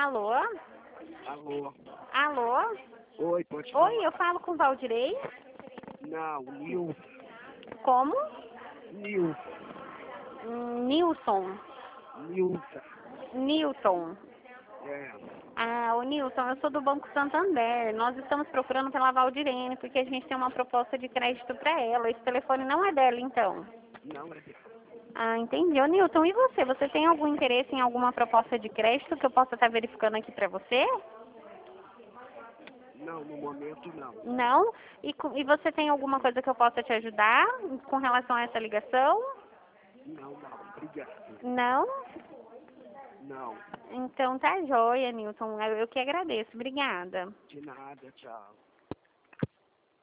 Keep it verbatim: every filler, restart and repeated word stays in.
Alô? Alô? Alô? Oi, pode falar. Oi, eu falo com o Valdirei? Não, Nil. Como? Nil. Hum, Nilson. Nilson. Nilton. É. Ah, ô Nilson, eu sou do Banco Santander. Nós estamos procurando pela Valdirene, porque a gente tem uma proposta de crédito para ela. Esse telefone não é dela, então. Não é dela. Ah, entendi. Ô Nilton, e você? Você tem algum interesse em alguma proposta de crédito que eu possa estar verificando aqui para você? Não, no momento não. Não? E, co- e você tem alguma coisa que eu possa te ajudar com relação a essa ligação? Não, não. Obrigado. Não? Não. Então tá joia, Nilton. Eu eu que agradeço. Obrigada. De nada, tchau.